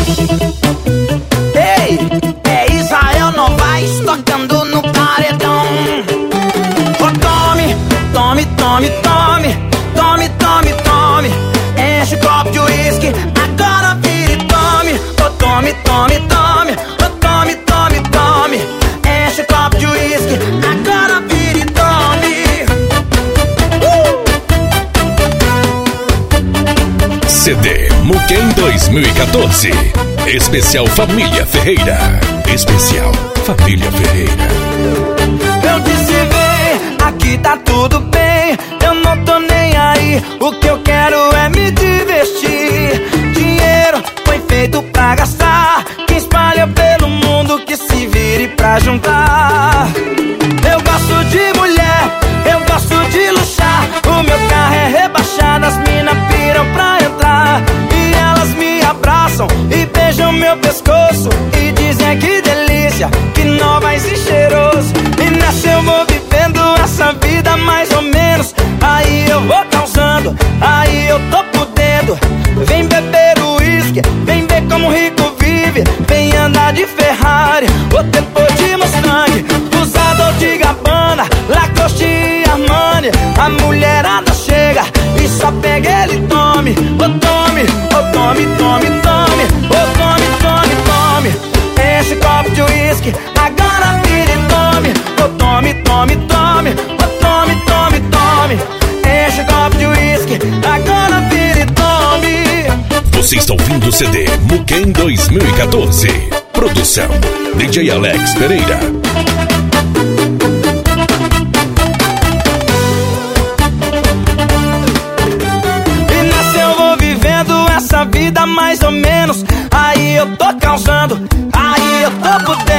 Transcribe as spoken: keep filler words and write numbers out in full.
Ei, é Israel Novaes tocando no paredão. Oh, tome, tome, tome, tome, tome, tome, tome. Enche o copo de uísque, agora vira e tome. Oh, tome, tome, tome, oh, tome, tome, tome. Enche o copo de uísque, agora vira e tome. uh! C D Muquem dois mil e quatorze. Especial Família Ferreira. Especial Família Ferreira. Eu disse vem, aqui tá tudo bem. Eu não tô nem aí, o que eu quero é me divertir. Dinheiro foi feito pra gastar, que espalha pelo mundo, que se vire pra juntar. Eu gosto de mulher, eu gosto de luxar. O meu carro é rebaixado, as mina piram pra entrar. E elas me abraçam e beijam meu pescoço e dizem que delícia, que Novaes e cheiroso. E nessa eu vou vivendo essa vida mais ou menos. Aí eu vou causando, aí eu tô podendo. Vem beber o uísque, vem ver como o rico vive. Vem andar de Ferrari, ou depois de Mustang. Usado de Gabbana, Lacoste e Armani. A mulherada chega e só pega ele e tome. Ô tome, ô tome, tome, tome. Ô tome, tome, tome. Enche copo de uísque, agora vira e tome. Ô tome, tome, tome. Ô tome, tome, tome. Enche copo de uísque, agora vira e tome. Você está ouvindo o C D Muquem dois mil e quatorze. Produção D J Alex Pereira. E nessa eu vou vivendo essa vida mais ou menos. Aí eu tô causando, aí eu tô podendo.